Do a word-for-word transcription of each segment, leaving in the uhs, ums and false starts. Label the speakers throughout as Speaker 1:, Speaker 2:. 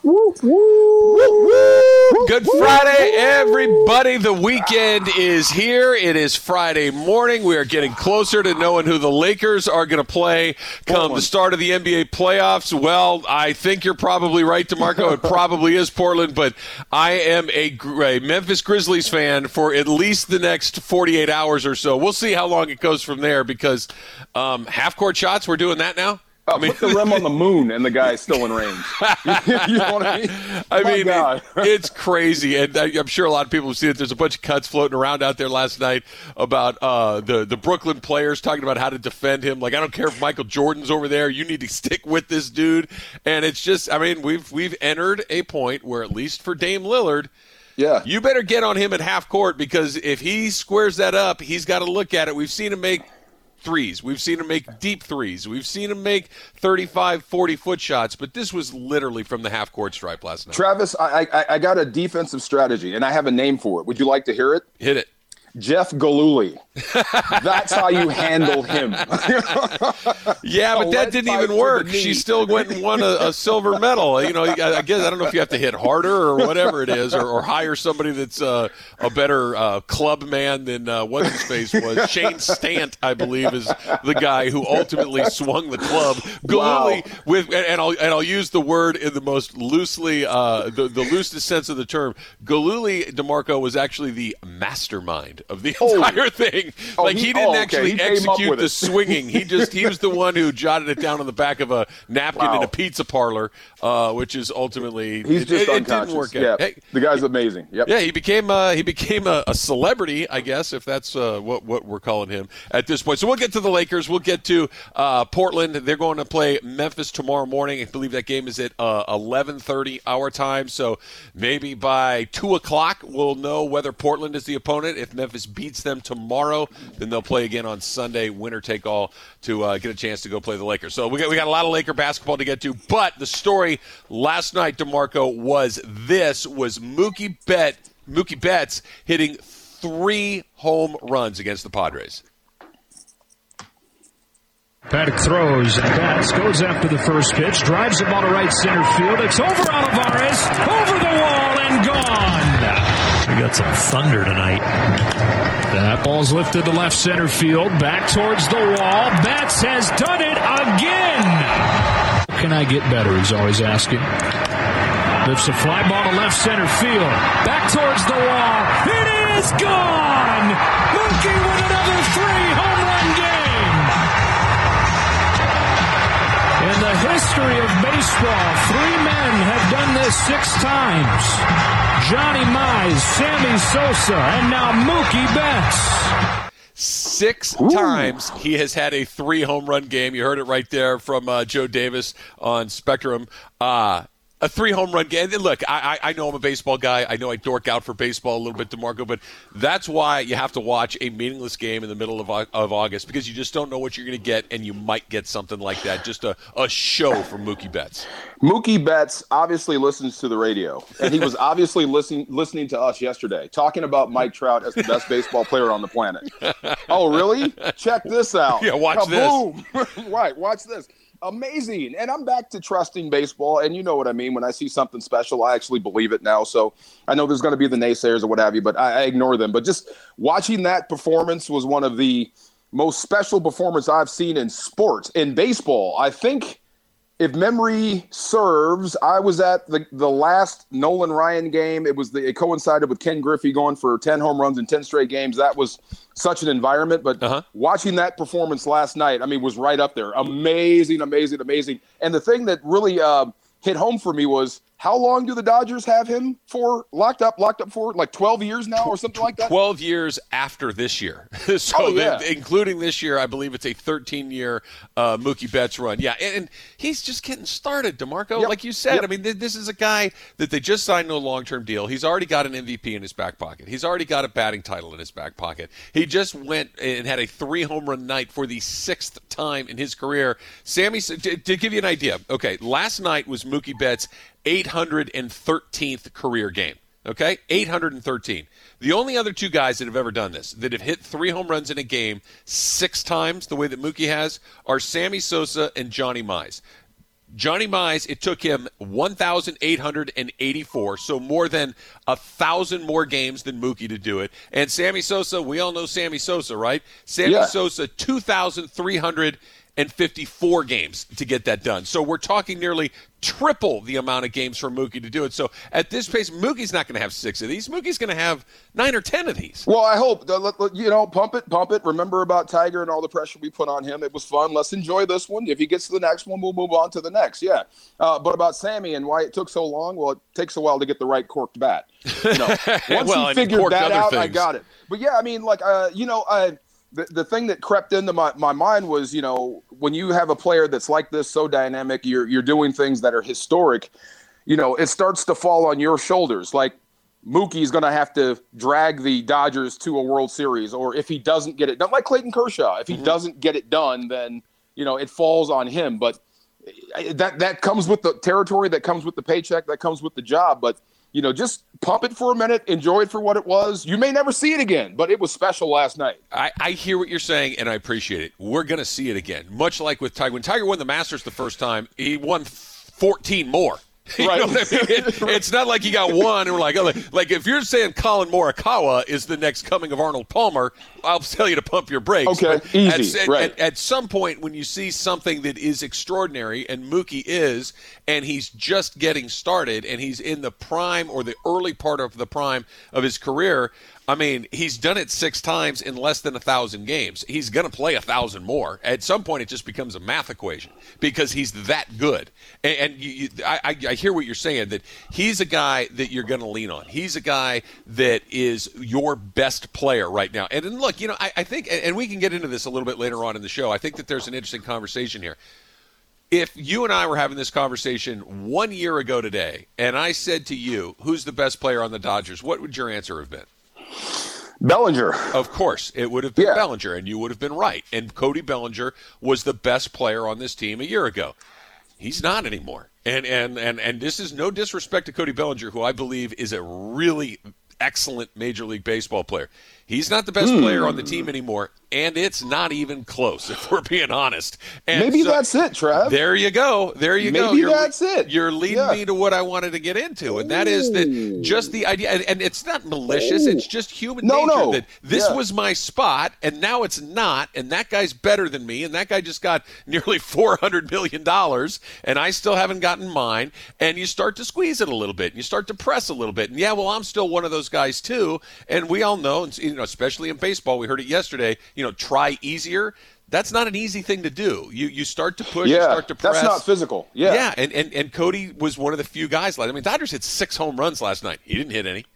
Speaker 1: Woo, woo, woo.
Speaker 2: Good Friday, everybody. The weekend is here. It is Friday morning. We are getting closer to knowing who the Lakers are going to play come Portland. The start of the N B A playoffs. Well, I think you're probably right, DeMarco. It probably is Portland, but I am a, a Memphis Grizzlies fan for at least the next forty-eight hours or so. We'll see how long it goes from there because um, half-court shots, we're doing that now?
Speaker 1: Oh, I mean, put the rim on the moon and the guy's still in range. You know what I mean?
Speaker 2: I My mean, it, it's crazy. And I, I'm sure a lot of people have seen it. There's a bunch of cuts floating around out there last night about uh, the, the Brooklyn players talking about how to defend him. Like, I don't care if Michael Jordan's over there. You need to stick with this dude. And it's just, I mean, we've we've entered a point where, at least for Dame Lillard, yeah, you better get on him at half court because if he squares that up, he's got to look at it. We've seen him make threes. We've seen him make deep threes. We've seen him make thirty-five, forty-foot shots, but this was literally from the half-court stripe last night.
Speaker 1: Travis, I, I I got a defensive strategy, and I have a name for it. Would you like to hear it?
Speaker 2: Hit it.
Speaker 1: Jeff Galooly. That's how you handle him.
Speaker 2: Yeah, but that didn't even work. She still went and won a, a silver medal. You know, I guess I don't know if you have to hit harder or whatever it is, or, or hire somebody that's uh, a better uh, club man than uh, what's his face was. Shane Stant, I believe, is the guy who ultimately swung the club. Galooly, wow. with and I'll and I'll use the word in the most loosely, uh, the the loosest sense of the term. Galooly, DeMarco, was actually the mastermind of the entire oh. thing.
Speaker 1: Oh,
Speaker 2: like he,
Speaker 1: he
Speaker 2: didn't
Speaker 1: oh, okay.
Speaker 2: actually
Speaker 1: he
Speaker 2: execute the swinging. He just he was the one who jotted it down on the back of a napkin wow. in a pizza parlor, uh, which is ultimately
Speaker 1: he's
Speaker 2: it,
Speaker 1: just
Speaker 2: it,
Speaker 1: unconscious.
Speaker 2: It didn't work
Speaker 1: yeah,
Speaker 2: out. Hey,
Speaker 1: the guy's amazing. Yep.
Speaker 2: Yeah, he became uh, he became a, a celebrity, I guess, if that's uh, what what we're calling him at this point. So we'll get to the Lakers. We'll get to uh, Portland. They're going to play Memphis tomorrow morning. I believe that game is at uh, eleven thirty our time. So maybe by two o'clock we'll know whether Portland is the opponent. If Memphis beats them tomorrow, then they'll play again on Sunday, winner take all, to uh, get a chance to go play the Lakers. So we got we got a lot of Laker basketball to get to. But the story last night, DeMarco, was this: was Mookie Bet Mookie Betts hitting three home runs against the Padres.
Speaker 3: Paddock throws, and Betts goes after the first pitch, drives the ball to right center field. It's over Olivares, over the wall, and gone. We got some thunder tonight. That ball's lifted to left center field, back towards the wall. Betts has done it again. How can I get better, he's always asking. Lifts a fly ball to left center field, back towards the wall. It is gone! Mookie with another three home run game. In the history of baseball, three men have done this six times. Johnny Mize, Sammy Sosa, and now Mookie Betts.
Speaker 2: Six
Speaker 1: Ooh.
Speaker 2: times he has had a three home run game. You heard it right there from uh, Joe Davis on Spectrum. Uh, a three home run game. And look, I, I know I'm a baseball guy. I know I dork out for baseball a little bit, DeMarco, but that's why you have to watch a meaningless game in the middle of, of August, because you just don't know what you're going to get, and you might get something like that. Just a, a show from Mookie Betts.
Speaker 1: Mookie Betts obviously listens to the radio, and he was obviously listening listening to us yesterday, talking about Mike Trout as the best baseball player on the planet. Oh, really? Check this out.
Speaker 2: Yeah, watch
Speaker 1: Kaboom. this. Right, watch this. Amazing. And I'm back to trusting baseball, and you know what I mean. When I see something special, I actually believe it now. So I know there's going to be the naysayers or what have you, but I, I ignore them. But just watching that performance was one of the most special performances I've seen in sports. In baseball, I think, if memory serves, I was at the, the last Nolan Ryan game. It was the, it coincided with Ken Griffey going for ten home runs in ten straight games. That was such an environment. But uh-huh. watching that performance last night, I mean, was right up there. Amazing, amazing, amazing. And the thing that really uh, hit home for me was, how long do the Dodgers have him for locked up, locked up for like twelve years now or something like that?
Speaker 2: twelve years after this year. so
Speaker 1: oh, yeah.
Speaker 2: the, including this year, I believe it's a thirteen-year uh, Mookie Betts run. Yeah, and, and he's just getting started, DeMarco.
Speaker 1: Yep.
Speaker 2: Like you said,
Speaker 1: yep.
Speaker 2: I mean, th- this is a guy that they just signed to a long-term deal. He's already got an M V P in his back pocket. He's already got a batting title in his back pocket. He just went and had a three-home run night for the sixth time in his career. Sammy, to, to give you an idea, okay, last night was Mookie Betts' eight hundred thirteenth career game. Okay, eight hundred thirteen. The only other two guys that have ever done this, that have hit three home runs in a game six times the way that Mookie has, are Sammy Sosa and Johnny Mize. Johnny Mize, it took him one thousand eight hundred eighty-four, so more than a thousand more games than Mookie to do it. And Sammy Sosa, we all know Sammy Sosa, right? Sammy
Speaker 1: yeah.
Speaker 2: Sosa, two thousand three hundred fifty-four games to get that done. So we're talking nearly triple the amount of games for Mookie to do it. So at this pace, Mookie's not going to have six of these. Mookie's going to have nine or ten of these.
Speaker 1: Well, I hope. You know, pump it, pump it. Remember about Tiger and all the pressure we put on him. It was fun. Let's enjoy this one. If he gets to the next one, we'll move on to the next. Yeah. Uh, but about Sammy and why it took so long, well, it takes a while to get the right corked bat. You know, once
Speaker 2: well,
Speaker 1: he figured that out,
Speaker 2: things.
Speaker 1: I got it. But, yeah, I mean, like, uh, you know, I – The, the thing that crept into my, my mind was, you know, when you have a player that's like this, so dynamic, you're you're doing things that are historic, you know, it starts to fall on your shoulders. Like Mookie's going to have to drag the Dodgers to a World Series, or if he doesn't get it done, like Clayton Kershaw, if he mm-hmm. doesn't get it done, then, you know, it falls on him. But that that comes with the territory, that comes with the paycheck, that comes with the job. But you know, just pump it for a minute, enjoy it for what it was. You may never see it again, but it was special last night.
Speaker 2: I, I hear what you're saying, and I appreciate it. We're going to see it again, much like with Tiger. When Tiger won the Masters the first time, he won fourteen more. You
Speaker 1: right.
Speaker 2: know what I mean? It, it's not like he got one and we're like, oh, like if you're saying Colin Morikawa is the next coming of Arnold Palmer, I'll tell you to pump your brakes.
Speaker 1: Okay,
Speaker 2: but
Speaker 1: easy.
Speaker 2: At,
Speaker 1: right.
Speaker 2: at, at some point when you see something that is extraordinary, and Mookie is, and he's just getting started, and he's in the prime or the early part of the prime of his career, I mean, he's done it six times in less than a thousand games. He's going to play a thousand more. At some point, it just becomes a math equation because he's that good. And, and you, you, I, I hear what you're saying, that he's a guy that you're going to lean on. He's a guy that is your best player right now. And, and look, you know, I, I think, and we can get into this a little bit later on in the show, I think that there's an interesting conversation here. If you and I were having this conversation one year ago today, and I said to you, who's the best player on the Dodgers, what would your answer have been?
Speaker 1: Bellinger.
Speaker 2: Of course, it would have been
Speaker 1: yeah.
Speaker 2: Bellinger, and you would have been right. And Cody Bellinger was the best player on this team a year ago. He's not anymore. And and and and this is no disrespect to Cody Bellinger, who I believe is a really excellent Major League Baseball player. He's not the best mm. player on the team anymore, and it's not even close, if we're being honest. And
Speaker 1: Maybe
Speaker 2: so,
Speaker 1: that's it, Trev.
Speaker 2: There you go. There you
Speaker 1: Maybe
Speaker 2: go.
Speaker 1: Maybe
Speaker 2: you're,
Speaker 1: that's it.
Speaker 2: You're leading
Speaker 1: yeah.
Speaker 2: me to what I wanted to get into, and that is that just the idea, and, and it's not malicious,
Speaker 1: Ooh.
Speaker 2: it's just human
Speaker 1: no,
Speaker 2: nature
Speaker 1: no.
Speaker 2: that this
Speaker 1: yeah.
Speaker 2: was my spot, and now it's not, and that guy's better than me, and that guy just got nearly four hundred million dollars, and I still haven't gotten mine, and you start to squeeze it a little bit, and you start to press a little bit, and yeah, well, I'm still one of those guys too, and we all know, and, you know, especially in baseball, we heard it yesterday, you know, try easier. That's not an easy thing to do. You you start to push,
Speaker 1: yeah,
Speaker 2: you start to press.
Speaker 1: That's not physical. Yeah.
Speaker 2: Yeah, and, and, and Cody was one of the few guys. I mean, Dodgers hit six home runs last night. He didn't hit any.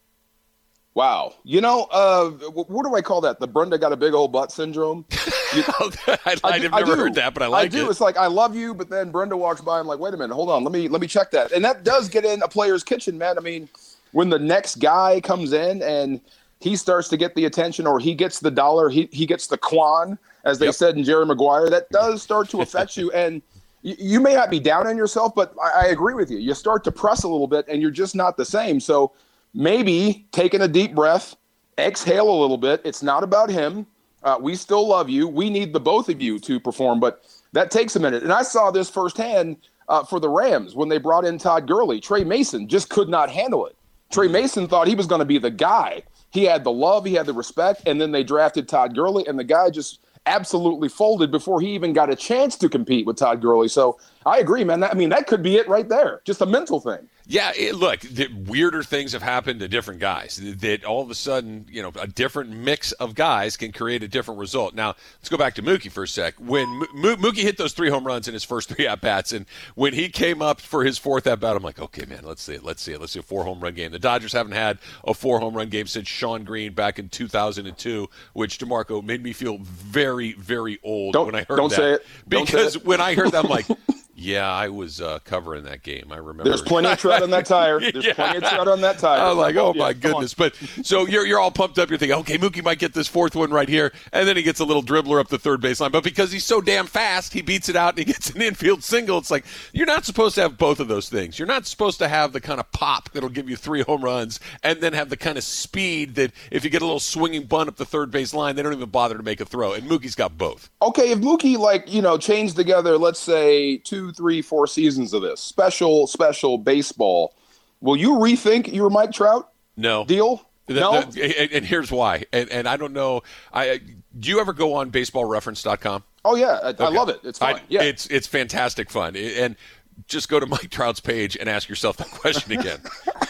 Speaker 1: Wow. You know, uh, what do I call that? The Brenda got a big old butt syndrome? You,
Speaker 2: I, I,
Speaker 1: I,
Speaker 2: I've
Speaker 1: do,
Speaker 2: never
Speaker 1: I do.
Speaker 2: heard that, but I like
Speaker 1: I do.
Speaker 2: it.
Speaker 1: It's like, I love you, but then Brenda walks by and I'm like, wait a minute, hold on. Let me let me check that. And that does get in a player's kitchen, man. I mean, when the next guy comes in and he starts to get the attention, or he gets the dollar, he he gets the quan, as they yep. said in Jerry Maguire, that does start to affect you. And you, you may not be down on yourself, but I, I agree with you. You start to press a little bit, and you're just not the same. So maybe taking a deep breath, exhale a little bit. It's not about him. Uh, we still love you. We need the both of you to perform, but that takes a minute. And I saw this firsthand uh, for the Rams when they brought in Todd Gurley. Trey Mason just could not handle it. Trey Mason thought he was going to be the guy. He had the love, he had the respect, and then they drafted Todd Gurley, and the guy just absolutely folded before he even got a chance to compete with Todd Gurley. So I agree, man. That, I mean, that could be it right there. Just a mental thing.
Speaker 2: Yeah, it, look, the weirder things have happened to different guys. That all of a sudden, you know, a different mix of guys can create a different result. Now, let's go back to Mookie for a sec. When M- Mookie hit those three home runs in his first three at-bats, and when he came up for his fourth at-bat, I'm like, okay, man, let's see it, let's see it. Let's see a four-home run game. The Dodgers haven't had a four-home run game since Sean Green back in two thousand two, which, DeMarco, made me feel very, very old
Speaker 1: don't,
Speaker 2: when I heard
Speaker 1: don't
Speaker 2: that.
Speaker 1: Say it.
Speaker 2: Because
Speaker 1: don't say it.
Speaker 2: when I heard that, I'm like, yeah, I was uh, covering that game. I remember.
Speaker 1: There's plenty of tread on that tire. There's
Speaker 2: yeah.
Speaker 1: plenty of tread on that tire.
Speaker 2: I was like, oh,
Speaker 1: yeah,
Speaker 2: my goodness. But so you're you're all pumped up. You're thinking, okay, Mookie might get this fourth one right here. And then he gets a little dribbler up the third baseline. But because he's so damn fast, he beats it out and he gets an infield single. It's like, you're not supposed to have both of those things. You're not supposed to have the kind of pop that'll give you three home runs and then have the kind of speed that if you get a little swinging bunt up the third base line, they don't even bother to make a throw. And Mookie's got both.
Speaker 1: Okay, if Mookie, like, you know, changed together, let's say, two two, three, four seasons of this special, special baseball, will you rethink your Mike Trout
Speaker 2: no.
Speaker 1: deal?
Speaker 2: The,
Speaker 1: no.
Speaker 2: The, and here's why. And, and I don't know. I do you ever go on baseball reference dot com?
Speaker 1: Oh yeah, I,
Speaker 2: okay.
Speaker 1: I love it. It's fun.
Speaker 2: I,
Speaker 1: yeah,
Speaker 2: it's it's fantastic fun. And just go to Mike Trout's page and ask yourself that question again.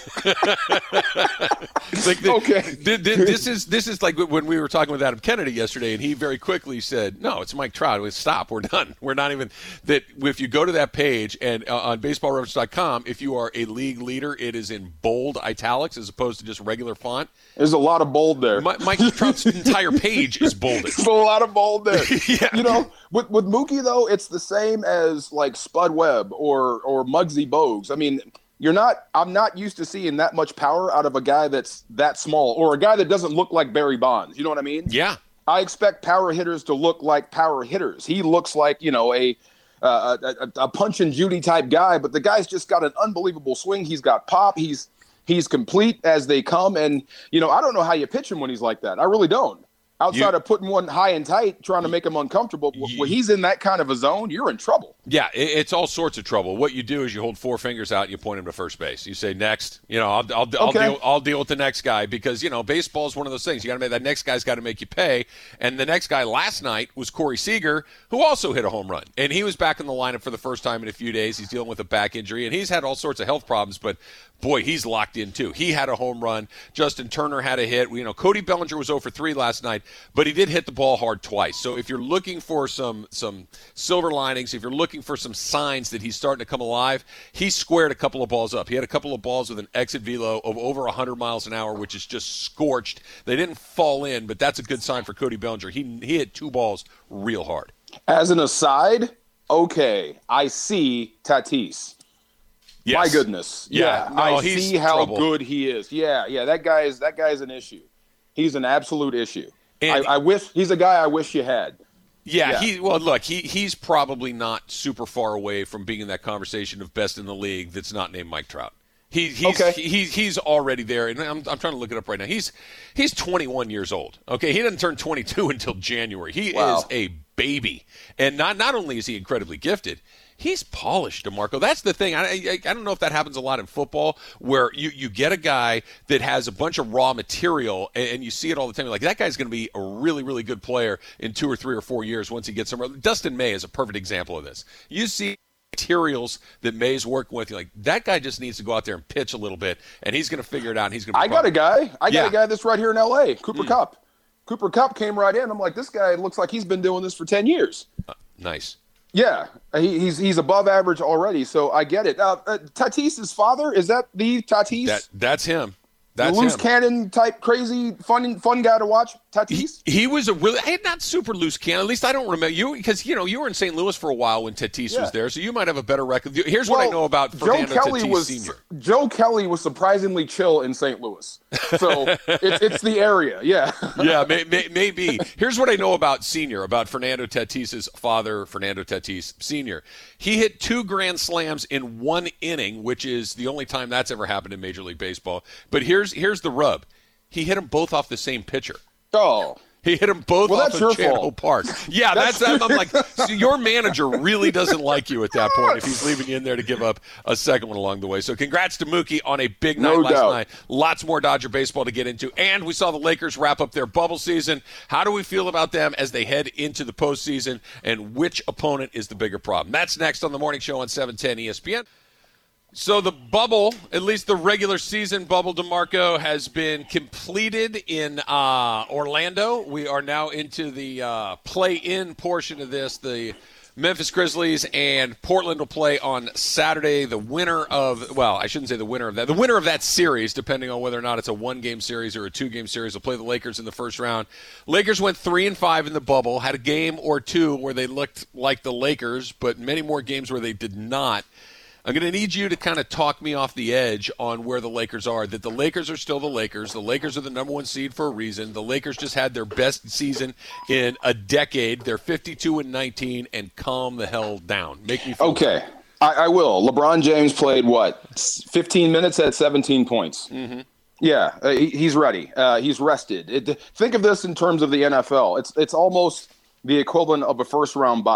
Speaker 2: like the,
Speaker 1: okay.
Speaker 2: The, the, this is this is like when we were talking with Adam Kennedy yesterday, and he very quickly said, "No, it's Mike Trout. We stop. We're done. We're not even that." If you go to that page and uh, on baseball reference dot com, if you are a league leader, it is in bold italics as opposed to just regular font.
Speaker 1: There's a lot of bold there.
Speaker 2: My, Mike Trout's entire page is bolded.
Speaker 1: There's a lot of bold there.
Speaker 2: yeah.
Speaker 1: You know, with with Mookie though, it's the same as like Spud Webb or or Muggsy Bogues. I mean. You're not. I'm not used to seeing that much power out of a guy that's that small, or a guy that doesn't look like Barry Bonds. You know what I mean?
Speaker 2: Yeah.
Speaker 1: I expect power hitters to look like power hitters. He looks like you know a uh, a, a punch and Judy type guy, but the guy's just got an unbelievable swing. He's got pop. He's he's complete as they come, and you know I don't know how you pitch him when he's like that. I really don't. Outside
Speaker 2: you,
Speaker 1: of putting one high and tight, trying to make him uncomfortable, you, when he's in that kind of a zone, you're in trouble.
Speaker 2: Yeah, it, it's all sorts of trouble. What you do is you hold four fingers out and you point him to first base. You say, next. You know, I'll, I'll, I'll,
Speaker 1: okay.
Speaker 2: deal, I'll deal with the next guy because, you know, baseball is one of those things. You got to make that next guy's got to make you pay. And the next guy last night was Corey Seager, who also hit a home run. And he was back in the lineup for the first time in a few days. He's dealing with a back injury, and he's had all sorts of health problems, but boy, he's locked in too. He had a home run. Justin Turner had a hit. You know, Cody Bellinger was oh for three last night, but he did hit the ball hard twice. So if you're looking for some some silver linings, if you're looking for some signs that he's starting to come alive, he squared a couple of balls up. He had a couple of balls with an exit velo of over one hundred miles an hour, which is just scorched. They didn't fall in, but that's a good sign for Cody Bellinger. He, he hit two balls real hard.
Speaker 1: As an aside, okay, I see Tatis.
Speaker 2: Yes.
Speaker 1: My goodness.
Speaker 2: Yeah,
Speaker 1: yeah
Speaker 2: no,
Speaker 1: I
Speaker 2: he's
Speaker 1: see how
Speaker 2: trouble.
Speaker 1: good he is. Yeah, yeah, that guy is that guy is an issue. He's an absolute issue. I, I wish he's a guy I wish you had.
Speaker 2: Yeah,
Speaker 1: Yeah.
Speaker 2: he well look, he he's probably not super far away from being in that conversation of best in the league that's not named Mike Trout. He, he's
Speaker 1: Okay.
Speaker 2: he, he's already there, and I'm, I'm trying to look it up right now. He's he's twenty-one years old. Okay, he doesn't turn twenty-two until January. He
Speaker 1: Wow.
Speaker 2: is a baby, and not not only is he incredibly gifted, he's polished, DeMarco. That's the thing. I, I I don't know if that happens a lot in football, where you, you get a guy that has a bunch of raw material, and, and you see it all the time. You're like, that guy's going to be a really, really good player in two or three or four years once he gets somewhere. Dustin May is a perfect example of this. You see materials that May's working with, you're like, that guy just needs to go out there and pitch a little bit, and he's going to figure it out. And he's going to.
Speaker 1: I got a guy. I got
Speaker 2: Yeah.
Speaker 1: a guy that's right here in L A. Cooper
Speaker 2: Mm.
Speaker 1: Kupp. Cooper Kupp came right in. I'm like, this guy looks like he's been doing this for ten years.
Speaker 2: Uh, nice.
Speaker 1: Yeah, he, he's he's above average already, so I get it. Uh, uh, Tatis's father, is that the Tatis?
Speaker 2: That that's him.
Speaker 1: the
Speaker 2: That's
Speaker 1: loose
Speaker 2: him.
Speaker 1: cannon type, crazy, fun fun guy to watch. Tatis.
Speaker 2: He, he was a really not super loose cannon. At least I don't remember you because you know you were in Saint Louis for a while when Tatis
Speaker 1: Yeah.
Speaker 2: was there, so you might have a better record. Here's
Speaker 1: Well,
Speaker 2: what I know about
Speaker 1: Joe
Speaker 2: Fernando
Speaker 1: Kelly
Speaker 2: Tatis
Speaker 1: was
Speaker 2: Senior
Speaker 1: Joe Kelly was surprisingly chill in Saint Louis, so it's it's the area. Yeah.
Speaker 2: Yeah, may, may, maybe. Here's what I know about Senior, about Fernando Tatis's father, Fernando Tatis Senior He hit two grand slams in one inning, which is the only time that's ever happened in Major League Baseball. But here's here's the rub: he hit them both off the same pitcher.
Speaker 1: Oh.
Speaker 2: He hit them both
Speaker 1: Well,
Speaker 2: off
Speaker 1: that's
Speaker 2: of
Speaker 1: your
Speaker 2: Chan Ho
Speaker 1: fault.
Speaker 2: Park. Yeah, that's,
Speaker 1: That's-
Speaker 2: I'm like, so your manager really doesn't like you at that point if he's leaving you in there to give up a second one along the way. So congrats to Mookie on a big night
Speaker 1: No
Speaker 2: last
Speaker 1: doubt.
Speaker 2: night. Lots more Dodger baseball to get into. And we saw the Lakers wrap up their bubble season. How do we feel about them as they head into the postseason, and which opponent is the bigger problem? That's next on the morning show on seven ten E S P N. So the bubble, at least the regular season bubble, DeMarco, has been completed in uh, Orlando. We are now into the uh, play-in portion of this. The Memphis Grizzlies and Portland will play on Saturday. The winner of, well, I shouldn't say the winner of that. The winner of that series, depending on whether or not it's a one-game series or a two-game series, will play the Lakers in the first round. Lakers went three and five in the bubble, had a game or two where they looked like the Lakers, but many more games where they did not. I'm going to need you to kind of talk me off the edge on where the Lakers are, that the Lakers are still the Lakers. The Lakers are the number one seed for a reason. The Lakers just had their best season in a decade. They're fifty-two and nineteen, and calm the hell down. Make me feel
Speaker 1: Okay, I, I will. LeBron James played, what, fifteen minutes at seventeen points. Mm-hmm. Yeah, uh, he, he's ready. Uh, he's rested. It, think of this in terms of the N F L. It's it's almost the equivalent of a first-round bye.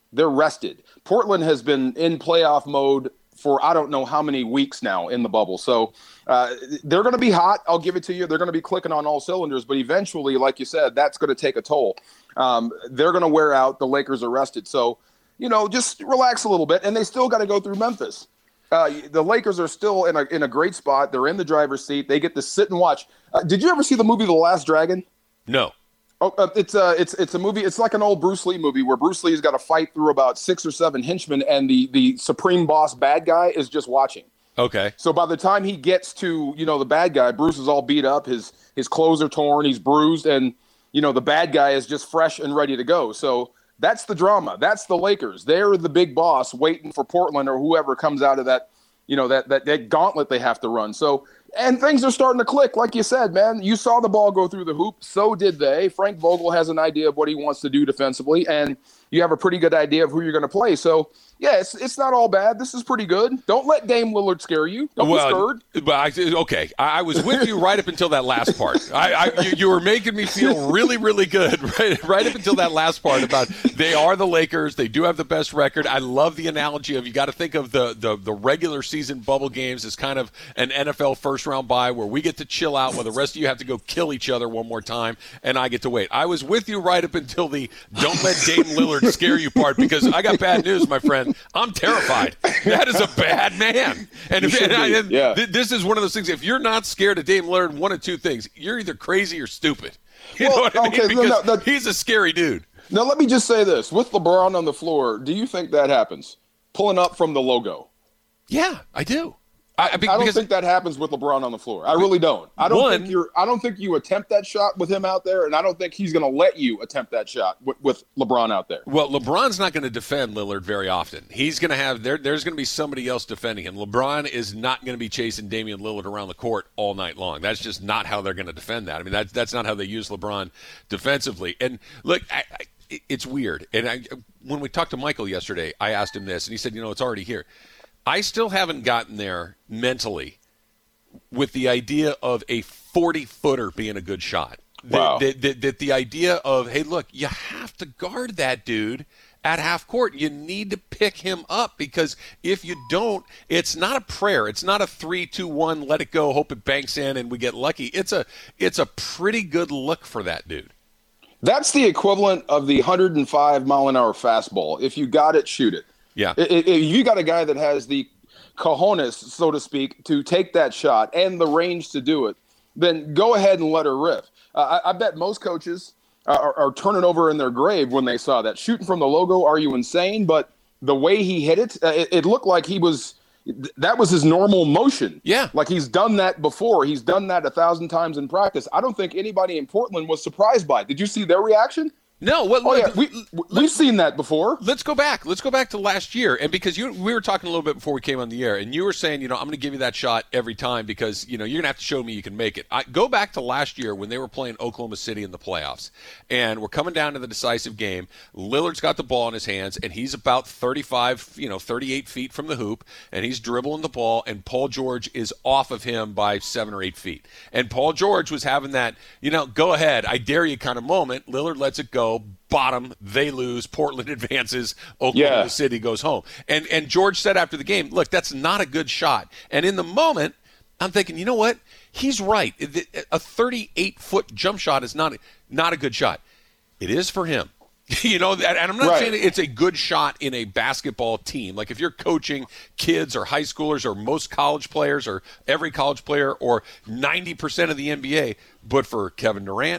Speaker 1: They're rested. Portland has been in playoff mode for I don't know how many weeks now in the bubble. So uh, they're going to be hot. I'll give it to you. They're going to be clicking on all cylinders. But eventually, like you said, that's going to take a toll. Um, they're going to wear out. The Lakers are rested. So, you know, just relax a little bit. And they still got to go through Memphis. Uh, the Lakers are still in a in a great spot. They're in the driver's seat. They get to sit and watch. Uh, did you ever see the movie The Last Dragon?
Speaker 2: No.
Speaker 1: Oh, uh, it's a it's it's a movie. It's like an old Bruce Lee movie where Bruce Lee's got to fight through about six or seven henchmen, and the the supreme boss bad guy is just watching.
Speaker 2: Okay.
Speaker 1: So by the time he gets to you know the bad guy, Bruce is all beat up. His his clothes are torn. He's bruised, and you know the bad guy is just fresh and ready to go. So that's the drama. That's the Lakers. They're the big boss waiting for Portland or whoever comes out of that you know that that that gauntlet they have to run. So. And things are starting to click, like you said, man. You saw the ball go through the hoop. So did they. Frank Vogel has an idea of what he wants to do defensively, and you have a pretty good idea of who you're going to play. So, yeah, it's it's not all bad. This is pretty good. Don't let Dame Lillard scare you. Don't
Speaker 2: well,
Speaker 1: be scared.
Speaker 2: But I, okay, I, I was with you right up until that last part. I, I you, you were making me feel really, really good right, right up until that last part about they are the Lakers. They do have the best record. I love the analogy of you got to think of the, the, the regular season bubble games as kind of an N F L first-round bye where we get to chill out while the rest of you have to go kill each other one more time, and I get to wait. I was with you right up until the don't let Dame Lillard scare you part because I got bad news, my friend. I'm terrified. That is a bad man. And, if, and, I, and
Speaker 1: yeah.
Speaker 2: th- this is one of those things. If you're not scared of Dame Lillard, one of two things. You're either crazy or stupid. You
Speaker 1: well,
Speaker 2: know what I
Speaker 1: okay,
Speaker 2: mean? Because
Speaker 1: no, no,
Speaker 2: he's a scary dude.
Speaker 1: Now, let me just say this. With LeBron on the floor, do you think that happens? Pulling up from the logo.
Speaker 2: Yeah, I do. I, I,
Speaker 1: I don't think that happens with LeBron on the floor. I really don't. I don't
Speaker 2: one,
Speaker 1: think you're. I don't think you attempt that shot with him out there, and I don't think he's going to let you attempt that shot with, with LeBron out there.
Speaker 2: Well, LeBron's not going to defend Lillard very often. He's going to have there. There's going to be somebody else defending him. LeBron is not going to be chasing Damian Lillard around the court all night long. That's just not how they're going to defend that. I mean, that's that's not how they use LeBron defensively. And look, I, I, it's weird. And I, when we talked to Michael yesterday, I asked him this, and he said, "You know, it's already here." I still haven't gotten there mentally with the idea of a forty-footer being a good shot.
Speaker 1: Wow.
Speaker 2: That, that, that the idea of, hey, look, you have to guard that dude at half court. You need to pick him up because if you don't, it's not a prayer. It's not a three, two, one, let it go, hope it banks in, and we get lucky. It's a it's a pretty good look for that dude.
Speaker 1: That's the equivalent of the one hundred five mile an hour fastball. If you got it, shoot it.
Speaker 2: Yeah.
Speaker 1: If you got a guy that has the cojones, so to speak, to take that shot and the range to do it, then go ahead and let her rip. Uh, I, I bet most coaches are, are turning over in their grave when they saw that. Shooting from the logo, are you insane? But the way he hit it, uh, it, it looked like he was – that was his normal motion.
Speaker 2: Yeah.
Speaker 1: Like he's done that before. He's done that a thousand times in practice. I don't think anybody in Portland was surprised by it. Did you see their reaction?
Speaker 2: No, well,
Speaker 1: oh yeah, we we've seen that before.
Speaker 2: Let's go back. Let's go back to last year, and because you, we were talking a little bit before we came on the air, and you were saying, you know, I'm going to give you that shot every time because you know you're going to have to show me you can make it. I go back to last year when they were playing Oklahoma City in the playoffs, and we're coming down to the decisive game. Lillard's got the ball in his hands, and he's about thirty-five, you know, thirty-eight feet from the hoop, and he's dribbling the ball, and Paul George is off of him by seven or eight feet, and Paul George was having that, you know, go ahead, I dare you kind of moment. Lillard lets it go. Bottom, they lose, Portland advances, Oklahoma
Speaker 1: yeah.
Speaker 2: City goes home. And and George said after the game, look, that's not a good shot. And in the moment, I'm thinking, you know what? He's right. A thirty-eight-foot jump shot is not, not a good shot. It is for him. You know, and I'm not
Speaker 1: right.
Speaker 2: saying it's a good shot in a basketball team. Like if you're coaching kids or high schoolers or most college players or every college player or ninety percent of the N B A, but for Kevin Durant,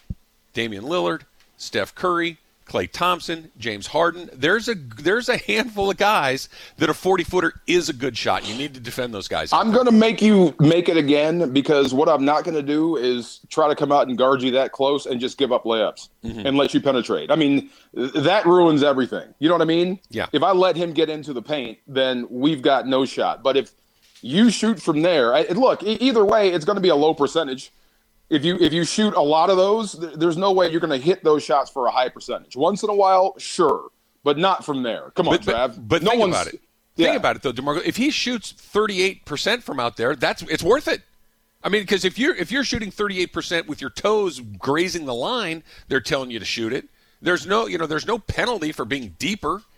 Speaker 2: Damian Lillard, Steph Curry, Klay Thompson, James Harden. There's a there's a handful of guys that a forty-footer is a good shot. You need to defend those guys.
Speaker 1: I'm going to make you make it again because what I'm not going to do is try to come out and guard you that close and just give up layups mm-hmm. and let you penetrate. I mean, that ruins everything. You know what I mean?
Speaker 2: Yeah.
Speaker 1: If I let him get into the paint, then we've got no shot. But if you shoot from there, I, look, either way, it's going to be a low percentage. If you if you shoot a lot of those, there's no way you're going to hit those shots for a high percentage. Once in a while, sure, but not from there. Come on,
Speaker 2: but,
Speaker 1: Trav.
Speaker 2: But, but
Speaker 1: no
Speaker 2: think
Speaker 1: one's,
Speaker 2: about it.
Speaker 1: Yeah.
Speaker 2: Think about it, though, DeMarco. If he shoots thirty-eight percent from out there, that's it's worth it. I mean, because if you're if you're shooting thirty-eight percent with your toes grazing the line, they're telling you to shoot it. There's no you know there's no penalty for being deeper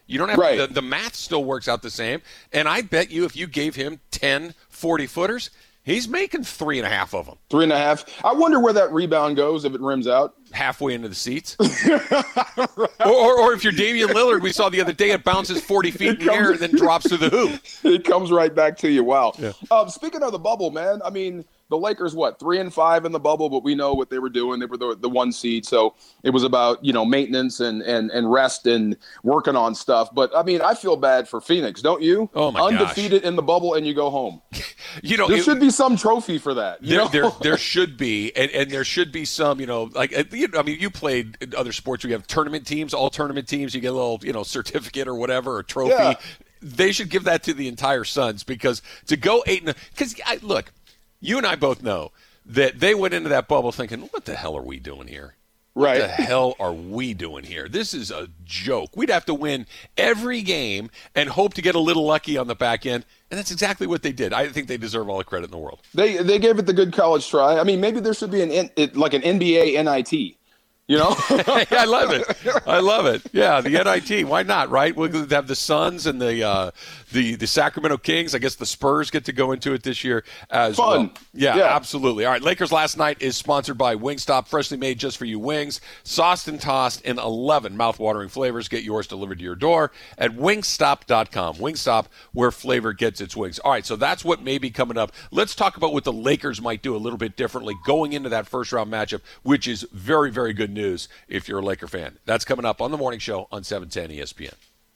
Speaker 2: You don't have
Speaker 1: right.
Speaker 2: the, the math still works out the same. And I bet you if you gave him ten forty-footers, he's making three and a half of them.
Speaker 1: Three and a half. I wonder where that rebound goes if it rims out.
Speaker 2: Halfway into the seats. right. or, or, or if you're Damian Lillard, we saw the other day, it bounces forty feet it in the air and then drops through the hoop.
Speaker 1: It comes right back to you. Wow.
Speaker 2: Yeah.
Speaker 1: Um, speaking of the bubble, man, I mean, the Lakers, what, three and five in the bubble, but we know what they were doing. They were the, the one seed. So it was about, you know, maintenance and, and, and rest and working on stuff. But, I mean, I feel bad for Phoenix, don't you?
Speaker 2: Oh, my
Speaker 1: Undefeated
Speaker 2: gosh.
Speaker 1: in the bubble and you go home.
Speaker 2: you know,
Speaker 1: There
Speaker 2: it,
Speaker 1: should be some trophy for that. You
Speaker 2: there,
Speaker 1: know?
Speaker 2: there, there should be. And, and there should be some, you know, like, you know, I mean, you played in other sports where you have tournament teams, all tournament teams. You get a little, you know, certificate or whatever, or trophy.
Speaker 1: Yeah.
Speaker 2: They should give that to the entire Suns because to go eight and because look, you and I both know that they went into that bubble thinking, what the hell are we doing here?
Speaker 1: Right.
Speaker 2: What the hell are we doing here? This is a joke. We'd have to win every game and hope to get a little lucky on the back end. And that's exactly what they did. I think they deserve all the credit in the world.
Speaker 1: They they gave it the good college try. I mean, maybe there should be an it, like an N B A N I T. You know?
Speaker 2: I love it. I love it. Yeah, the N I T. Why not, right? We'll have the Suns and the uh, the the Sacramento Kings. I guess the Spurs get to go into it this year as
Speaker 1: Fun.
Speaker 2: well. Yeah,
Speaker 1: yeah,
Speaker 2: absolutely. All right, Lakers last night is sponsored by Wingstop, freshly made just for you wings, sauced and tossed in eleven mouth-watering flavors. Get yours delivered to your door at wingstop dot com. Wingstop, where flavor gets its wings. All right, so that's what may be coming up. Let's talk about what the Lakers might do a little bit differently going into that first-round matchup, which is very, very good news if you're a Laker fan. That's coming up on the morning show on seven ten E S P N.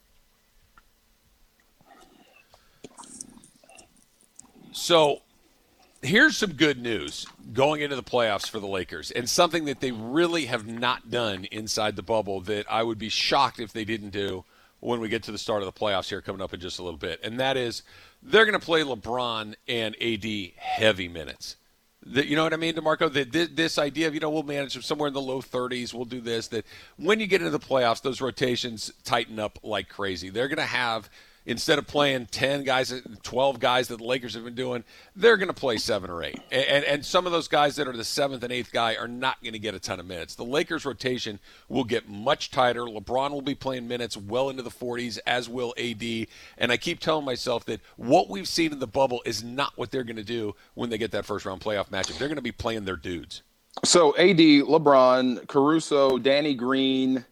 Speaker 2: So here's some good news going into the playoffs for the Lakers, and something that they really have not done inside the bubble that I would be shocked if they didn't do when we get to the start of the playoffs here coming up in just a little bit, and that is they're going to play LeBron and A D heavy minutes. The, you know what I mean, DeMarco? The, this, this idea of, you know, we'll manage them somewhere in the low thirties, we'll do this, that when you get into the playoffs, those rotations tighten up like crazy. They're going to have, instead of playing ten guys, twelve guys that the Lakers have been doing, they're going to play seven or eight. And, and, and some of those guys that are the seventh and eighth guy are not going to get a ton of minutes. The Lakers' rotation will get much tighter. LeBron will be playing minutes well into the forties, as will A D. And I keep telling myself that what we've seen in the bubble is not what they're going to do when they get that first-round playoff matchup. They're going to be playing their dudes.
Speaker 1: So A D, LeBron, Caruso, Danny Green,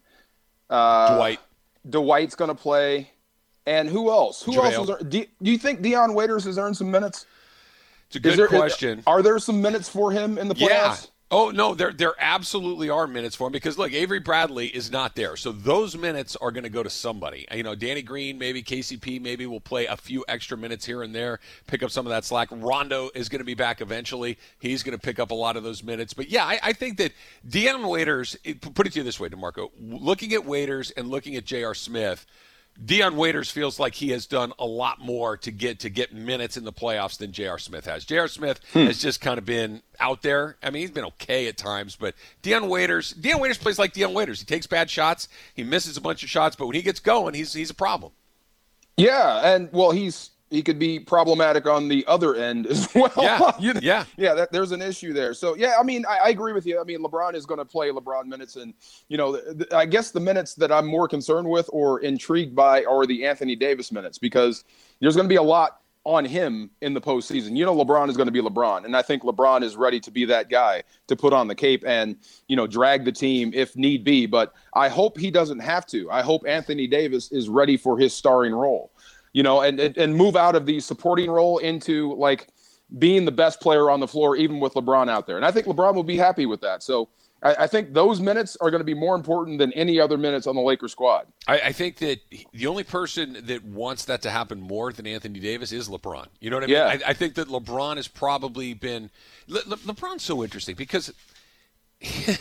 Speaker 1: uh,
Speaker 2: Dwight.
Speaker 1: Dwight's going to play. And who else? Who
Speaker 2: JaVale.
Speaker 1: else is? Do, do you think Deion Waiters has earned some minutes?
Speaker 2: It's a good
Speaker 1: there,
Speaker 2: question.
Speaker 1: Are there some minutes for him in the playoffs?
Speaker 2: Yeah. Oh, no, there there absolutely are minutes for him because, look, Avery Bradley is not there. So those minutes are going to go to somebody. You know, Danny Green, maybe K C P, maybe will play a few extra minutes here and there, pick up some of that slack. Rondo is going to be back eventually. He's going to pick up a lot of those minutes. But, yeah, I, I think that Deion Waiters, put it to you this way, DeMarco, looking at Waiters and looking at J R. Smith, Deion Waiters feels like he has done a lot more to get to get minutes in the playoffs than J R. Smith has. J R. Smith hmm. has just kind of been out there. I mean, he's been okay at times, but Deion Waiters, Deion Waiters plays like Deion Waiters. He takes bad shots, he misses a bunch of shots, but when he gets going, he's he's a problem.
Speaker 1: Yeah, and well, he's he could be problematic on the other end as well.
Speaker 2: Yeah,
Speaker 1: you know,
Speaker 2: yeah,
Speaker 1: yeah. That, there's an issue there. So yeah, I mean, I, I agree with you. I mean, LeBron is going to play LeBron minutes, and you know, th- I guess the minutes that I'm more concerned with or intrigued by are the Anthony Davis minutes because there's going to be a lot on him in the postseason. You know, LeBron is going to be LeBron, and I think LeBron is ready to be that guy to put on the cape and you know drag the team if need be. But I hope he doesn't have to. I hope Anthony Davis is ready for his starring role. You know, and, and and move out of the supporting role into like being the best player on the floor, even with LeBron out there. And I think LeBron will be happy with that. So I, I think those minutes are going to be more important than any other minutes on the Lakers squad.
Speaker 2: I, I think that the only person that wants that to happen more than Anthony Davis is LeBron. You know what I mean?
Speaker 1: Yeah.
Speaker 2: I, I think that LeBron has probably been Le, Le, LeBron's so interesting because he,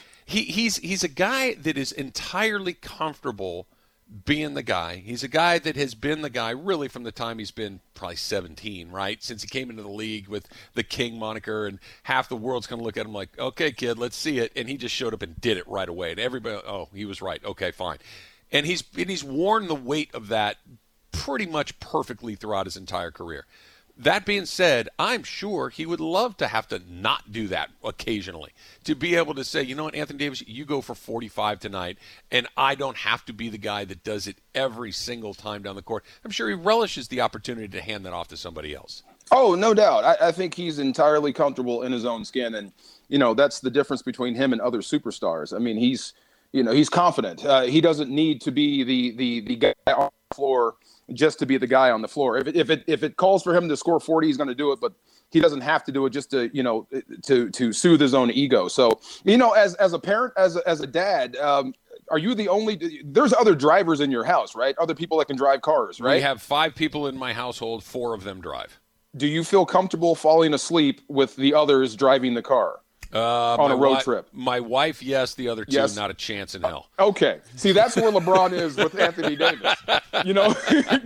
Speaker 2: he's he's a guy that is entirely comfortable being the guy. He's a guy that has been the guy really from the time he's been probably seventeen, right? Since he came into the league with the King moniker, and half the world's going to look at him like, okay, kid, let's see it. And he just showed up and did it right away. And everybody, oh, he was right. Okay, fine. And he's and he's worn the weight of that pretty much perfectly throughout his entire career. That being said, I'm sure he would love to have to not do that occasionally. To be able to say, you know what, Anthony Davis, you go for forty-five tonight, and I don't have to be the guy that does it every single time down the court. I'm sure he relishes the opportunity to hand that off to somebody else.
Speaker 1: Oh, no doubt. I, I think he's entirely comfortable in his own skin. And, you know, that's the difference between him and other superstars. I mean, he's, you know, he's confident. Uh, he doesn't need to be the, the, the guy on the floor just to be the guy on the floor. If it, if it, if it calls for him to score forty, he's going to do it, but he doesn't have to do it just to, you know, to, to soothe his own ego. So, you know, as, as a parent, as a, as a dad, um, are you the only, there's other drivers in your house, right? Other people that can drive cars, right?
Speaker 2: We have five people in my household. Four of them drive. Do
Speaker 1: you feel comfortable falling asleep with the others driving the car?
Speaker 2: Uh,
Speaker 1: on a road
Speaker 2: wi-
Speaker 1: trip.
Speaker 2: My wife, yes. The other two, yes. Not a chance in hell.
Speaker 1: Uh, okay. See, that's where LeBron is with Anthony Davis. You know,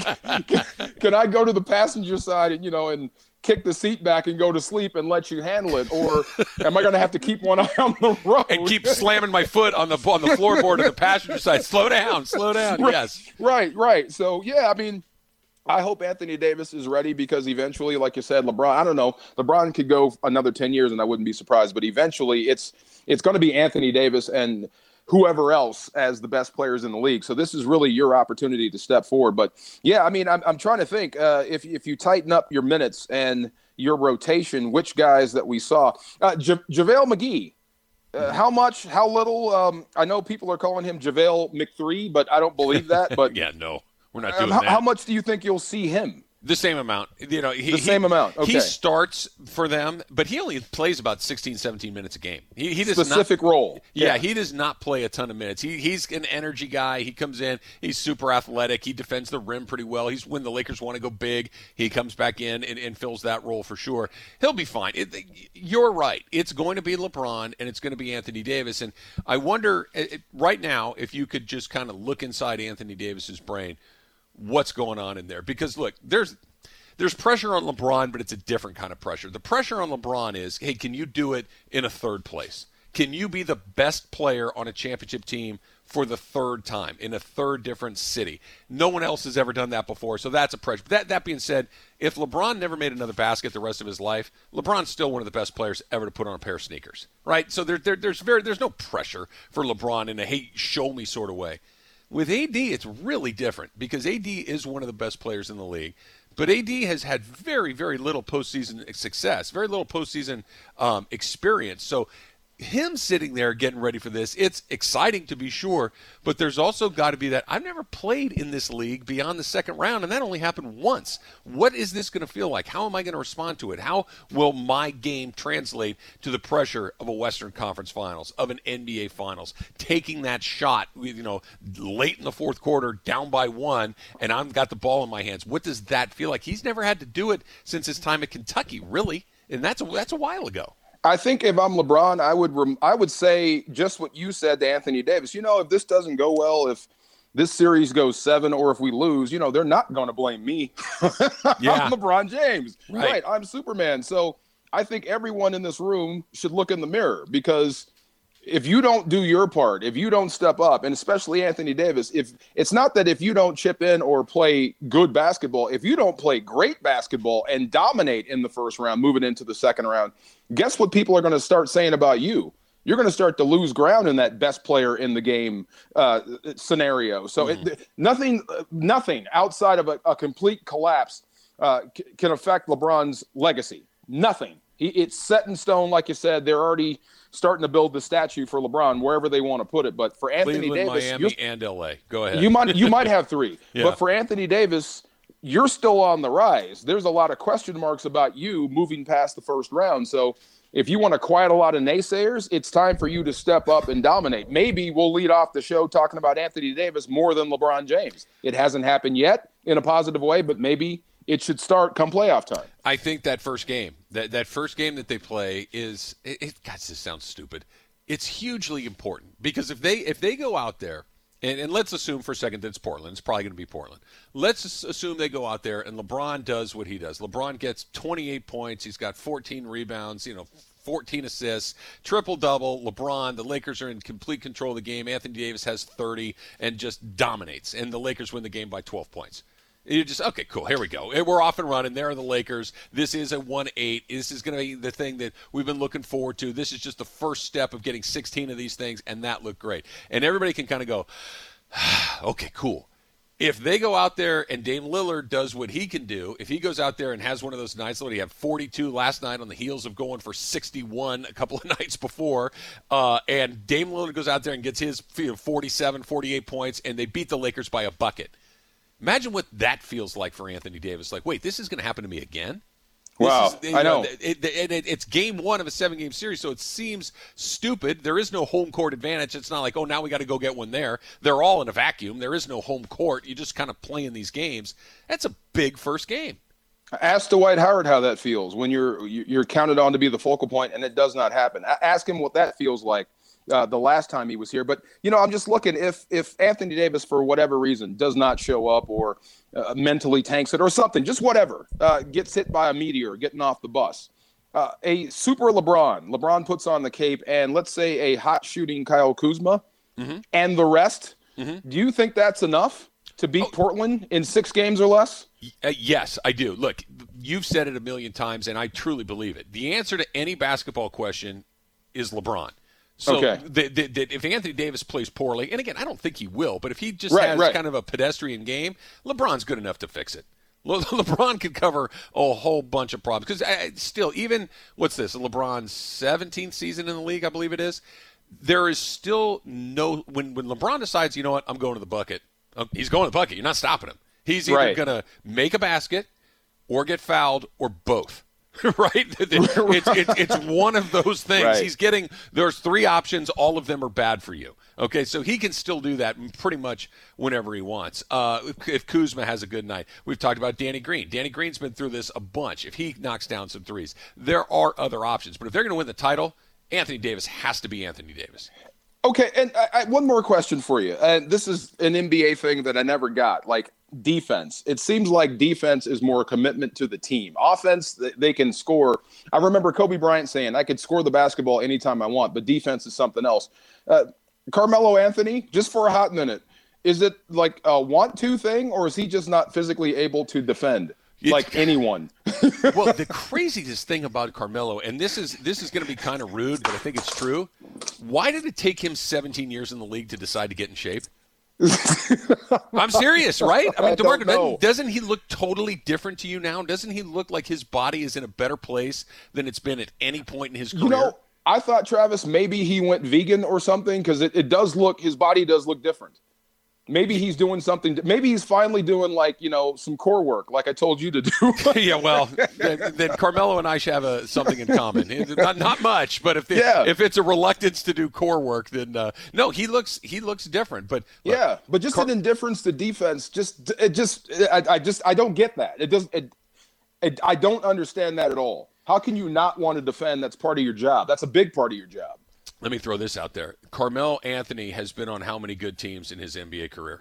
Speaker 1: can I go to the passenger side and, you know, and kick the seat back and go to sleep and let you handle it? Or am I going to have to keep one eye on the road?
Speaker 2: And keep slamming my foot on the on the floorboard of the passenger side. Slow down, slow down.
Speaker 1: Right,
Speaker 2: yes.
Speaker 1: Right, right. So, yeah, I mean, I hope Anthony Davis is ready because eventually, like you said, LeBron, I don't know, LeBron could go another ten years and I wouldn't be surprised, but eventually it's it's going to be Anthony Davis and whoever else as the best players in the league. So this is really your opportunity to step forward. But yeah, I mean, I'm, I'm trying to think uh, if, if you tighten up your minutes and your rotation, which guys that we saw, uh, Ja- JaVale McGee, uh, how much, how little, um, I know people are calling him JaVale McThree, but I don't believe that, but
Speaker 2: yeah, no. We're not doing
Speaker 1: um, how,
Speaker 2: that.
Speaker 1: How much do you think you'll see him?
Speaker 2: The same amount. You know, he,
Speaker 1: the same
Speaker 2: he,
Speaker 1: amount. Okay.
Speaker 2: He starts for them, but he only plays about sixteen, seventeen minutes a game. He, he does
Speaker 1: Specific
Speaker 2: not,
Speaker 1: role.
Speaker 2: Yeah,
Speaker 1: yeah,
Speaker 2: he does not play a ton of minutes. He, he's an energy guy. He comes in. He's super athletic. He defends the rim pretty well. He's when the Lakers want to go big, he comes back in and, and fills that role for sure. He'll be fine. It, you're right. It's going to be LeBron, and it's going to be Anthony Davis. And I wonder, it, right now, if you could just kind of look inside Anthony Davis's brain, what's going on in there? Because, look, there's there's pressure on LeBron, but it's a different kind of pressure. The pressure on LeBron is, hey, can you do it in a third place? Can you be the best player on a championship team for the third time in a third different city? No one else has ever done that before, so that's a pressure. That, that being said, if LeBron never made another basket the rest of his life, LeBron's still one of the best players ever to put on a pair of sneakers, right? So there, there, there's very there's no pressure for LeBron in a, hey, show me sort of way. With A D, it's really different because A D is one of the best players in the league. But A D has had very, very little postseason success, very little postseason um, experience. So him sitting there getting ready for this, it's exciting to be sure, but there's also got to be that I've never played in this league beyond the second round, and that only happened once. What is this going to feel like? How am I going to respond to it? How will my game translate to the pressure of a Western Conference Finals, of an N B A Finals, taking that shot, you know, late in the fourth quarter, down by one, and I've got the ball in my hands? What does that feel like? He's never had to do it since his time at Kentucky, really, and that's a, that's a while ago.
Speaker 1: I think if I'm LeBron, I would rem- I would say just what you said to Anthony Davis. You know, if this doesn't go well, if this series goes seven, or if we lose, you know, they're not going to blame me.
Speaker 2: Yeah.
Speaker 1: I'm LeBron James.
Speaker 2: Right.
Speaker 1: right. I'm Superman. So I think everyone in this room should look in the mirror, because if you don't do your part, if you don't step up, and especially Anthony Davis, if it's not that if you don't chip in or play good basketball, if you don't play great basketball and dominate in the first round, moving into the second round, guess what people are going to start saying about you? You're going to start to lose ground in that best player in the game uh, scenario. So mm-hmm. it, nothing, nothing outside of a, a complete collapse uh, c- can affect LeBron's legacy. Nothing. He, it's set in stone, like you said. They're already starting to build the statue for LeBron wherever they want to put it. But for Anthony
Speaker 2: Cleveland,
Speaker 1: Davis,
Speaker 2: Miami, and L A. Go ahead.
Speaker 1: You might you might have three,
Speaker 2: yeah.
Speaker 1: But for Anthony Davis, you're still on the rise. There's a lot of question marks about you moving past the first round. So if you want to quiet a lot of naysayers, it's time for you to step up and dominate. Maybe we'll lead off the show talking about Anthony Davis more than LeBron James. It hasn't happened yet in a positive way, but maybe it should start come playoff time.
Speaker 2: I think that first game, that that first game that they play is, it, it God, this sounds stupid. It's hugely important because if they if they go out there, and, and let's assume for a second that it's Portland. It's probably going to be Portland. Let's assume they go out there and LeBron does what he does. LeBron gets twenty-eight points. He's got fourteen rebounds, you know, fourteen assists, triple-double. LeBron, the Lakers are in complete control of the game. Anthony Davis has thirty and just dominates, and the Lakers win the game by twelve points. You're just, okay, cool, here we go. We're off and running. There are the Lakers. This is a one eight. This is going to be the thing that we've been looking forward to. This is just the first step of getting sixteen of these things, and that looked great. And everybody can kind of go, okay, cool. If they go out there and Dame Lillard does what he can do, if he goes out there and has one of those nights, like he had forty-two last night on the heels of going for sixty-one a couple of nights before, uh, and Dame Lillard goes out there and gets his you know, forty-seven, forty-eight points, and they beat the Lakers by a bucket. Imagine what that feels like for Anthony Davis. Like, wait, this is going to happen to me again? This
Speaker 1: wow,
Speaker 2: is,
Speaker 1: I know.
Speaker 2: know it, it, it, it's game one of a seven-game series, so it seems stupid. There is no home court advantage. It's not like, oh, now we got to go get one there. They're all in a vacuum. There is no home court. You just kind of play in these games. That's a big first game.
Speaker 1: Ask Dwight Howard how that feels when you're you're counted on to be the focal point and it does not happen. Ask him what that feels like uh, the last time he was here. But, you know, I'm just looking, if if Anthony Davis, for whatever reason, does not show up or – Uh, mentally tanks it or something, just whatever, uh, gets hit by a meteor getting off the bus. Uh, a super LeBron. LeBron puts on the cape, and let's say a hot shooting Kyle Kuzma mm-hmm. and the rest. Mm-hmm. Do you think that's enough to beat oh. Portland in six games or less?
Speaker 2: Uh, yes, I do. Look, you've said it a million times, and I truly believe it. The answer to any basketball question is LeBron. So
Speaker 1: okay.
Speaker 2: the, the, the, if Anthony Davis plays poorly, and again, I don't think he will, but if he just
Speaker 1: right,
Speaker 2: has
Speaker 1: right.
Speaker 2: kind of a pedestrian game, LeBron's good enough to fix it. Le- LeBron could cover a whole bunch of problems. Because still, even, what's this, LeBron's seventeenth season in the league, I believe it is, there is still no, when, when LeBron decides, you know what, I'm going to the bucket, he's going to the bucket. You're not stopping him. He's either right. going to make a basket or get fouled or both. Right? It's, it's, it's one of those things. Right. He's getting, there's three options. All of them are bad for you. Okay, so he can still do that pretty much whenever he wants. Uh, if, if Kuzma has a good night. We've talked about Danny Green. Danny Green's been through this a bunch. If he knocks down some threes, there are other options. But if they're going to win the title, Anthony Davis has to be Anthony Davis.
Speaker 1: Okay, and I, I, one more question for you. And this is an N B A thing that I never got. Like, defense. It seems like defense is more a commitment to the team. Offense, they can score. I remember Kobe Bryant saying, I could score the basketball anytime I want, but defense is something else. Uh, Carmelo Anthony, just for a hot minute, is it like a want-to thing, or is he just not physically able to defend like anyone?
Speaker 2: Well, the craziest thing about Carmelo, and this is this is going to be kind of rude, but I think it's true. Why did it take him seventeen years in the league to decide to get in shape? I'm serious, right? I mean, DeMarco, doesn't, doesn't he look totally different to you now? Doesn't he look like his body is in a better place than it's been at any point in his career?
Speaker 1: You know, I thought, Travis, maybe he went vegan or something, because it, it does look, his body does look different. Maybe he's doing something. Maybe he's finally doing, like, you know, some core work, like I told you to do.
Speaker 2: Yeah, well, then, then Carmelo and I should have a, something in common. Not, not much, but if the, yeah. if it's a reluctance to do core work, then uh, no, he looks he looks different. But look,
Speaker 1: yeah, but just Car- an indifference to defense. Just it just I, I just I don't get that. It doesn't. It, it, I don't understand that at all. How can you not want to defend? That's part of your job. That's a big part of your job.
Speaker 2: Let me throw this out there. Carmelo Anthony has been on how many good teams in his N B A career?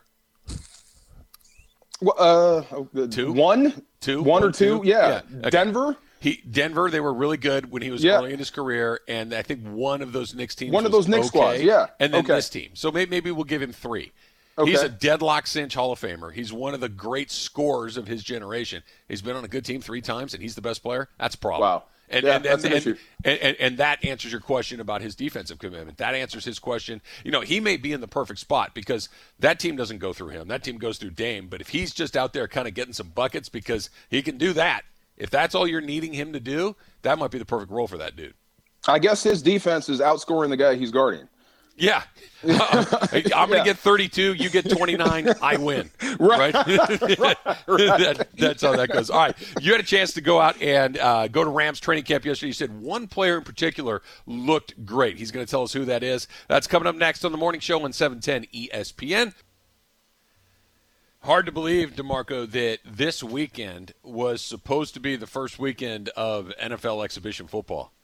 Speaker 1: Uh,
Speaker 2: two,
Speaker 1: one,
Speaker 2: two,
Speaker 1: one, one or two. two? Yeah,
Speaker 2: yeah. Okay.
Speaker 1: Denver.
Speaker 2: He Denver. They were really good when he was yeah. early in his career, and I think one of those Knicks teams.
Speaker 1: One of those Knicks
Speaker 2: okay,
Speaker 1: squads. Yeah,
Speaker 2: and then
Speaker 1: okay.
Speaker 2: this team. So maybe, maybe we'll give him three.
Speaker 1: Okay.
Speaker 2: He's a deadlock cinch Hall of Famer. He's one of the great scorers of his generation. He's been on a good team three times, and he's the best player. That's a problem.
Speaker 1: Wow.
Speaker 2: And,
Speaker 1: yeah,
Speaker 2: and,
Speaker 1: that's
Speaker 2: and,
Speaker 1: an
Speaker 2: and,
Speaker 1: issue.
Speaker 2: And, and, and that answers your question about his defensive commitment. That answers his question. You know, he may be in the perfect spot because that team doesn't go through him. That team goes through Dame. But if he's just out there kind of getting some buckets because he can do that, if that's all you're needing him to do, that might be the perfect role for that dude.
Speaker 1: I guess his defense is outscoring the guy he's guarding.
Speaker 2: Yeah. Uh, I'm going to yeah. get thirty-two. You get twenty-nine. I win. Right. right?
Speaker 1: right.
Speaker 2: that, that's how that goes. All right. You had a chance to go out and uh, go to Rams training camp yesterday. You said one player in particular looked great. He's going to tell us who that is. That's coming up next on the morning show on seven ten E S P N. Hard to believe, DeMarco, that this weekend was supposed to be the first weekend of N F L exhibition football.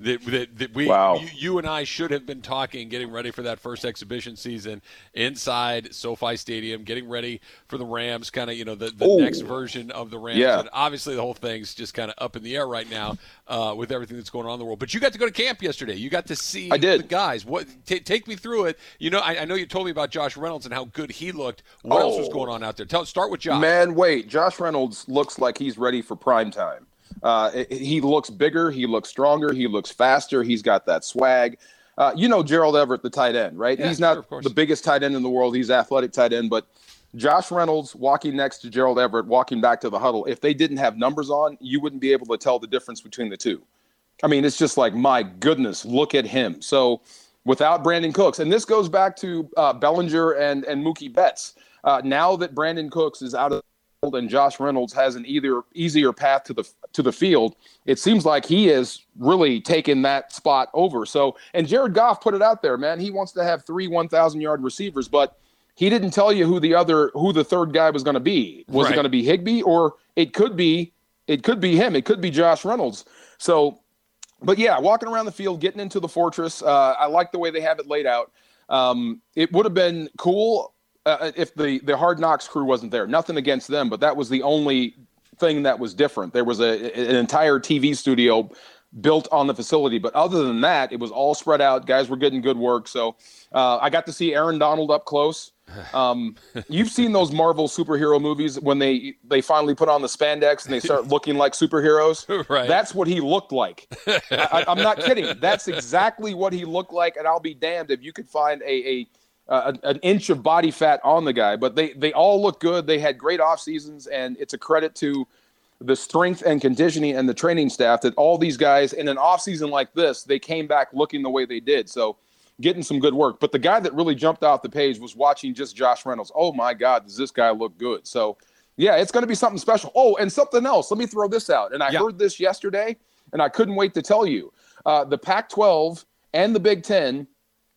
Speaker 2: that, that, that we,
Speaker 1: wow.
Speaker 2: you, you and I should have been talking, getting ready for that first exhibition season inside SoFi Stadium, getting ready for the Rams, kind of, you know, the, the next version of the Rams.
Speaker 1: Yeah.
Speaker 2: And obviously the whole thing's just kind of up in the air right now uh, with everything that's going on in the world. But you got to go to camp yesterday. You got to see
Speaker 1: I did.
Speaker 2: the guys. What t- Take me through it. You know, I, I know you told me about Josh Reynolds and how good he looked. What
Speaker 1: oh.
Speaker 2: else was going on out there? Tell, start with Josh.
Speaker 1: Man, wait. Josh Reynolds looks like he's ready for prime time. Uh, it, he looks bigger. He looks stronger. He looks faster. He's got that swag. Uh, you know Gerald Everett, the tight end, right?
Speaker 2: Yeah,
Speaker 1: he's not
Speaker 2: sure,
Speaker 1: the biggest tight end in the world. He's athletic tight end. But Josh Reynolds walking next to Gerald Everett, walking back to the huddle, if they didn't have numbers on, you wouldn't be able to tell the difference between the two. I mean, it's just like, my goodness, look at him. So without Brandon Cooks, and this goes back to uh, Bellinger and, and Mookie Betts, uh, now that Brandon Cooks is out of and Josh Reynolds has an either easier path to the to the field, it seems like he is really taken that spot over. So, and Jared Goff put it out there, man. He wants to have three one thousand yard receivers, but he didn't tell you who the other who the third guy was going to be. Was
Speaker 2: right.
Speaker 1: it going to be Higbee, or it could be it could be him? It could be Josh Reynolds. So, but yeah, walking around the field, getting into the fortress. Uh, I like the way they have it laid out. Um, it would have been cool. Uh, if the, the Hard Knocks crew wasn't there. Nothing against them, but that was the only thing that was different. There was a, an entire T V studio built on the facility, but other than that, it was all spread out. Guys were getting good work. So uh, I got to see Aaron Donald up close. Um, you've seen those Marvel superhero movies when they, they finally put on the spandex and they start looking like superheroes.
Speaker 2: Right.
Speaker 1: That's what he looked like. I, I'm not kidding. That's exactly what he looked like, and I'll be damned if you could find a, a Uh, an inch of body fat on the guy, but they, they all look good. They had great off seasons, and it's a credit to the strength and conditioning and the training staff that all these guys in an off season like this, they came back looking the way they did. So getting some good work. But the guy that really jumped off the page was watching just Josh Reynolds. Oh my God, does this guy look good? So yeah, it's going to be something special. Oh, and something else. Let me throw this out. And I yeah. heard this yesterday, and I couldn't wait to tell you. Uh, the Pac twelve and the Big Ten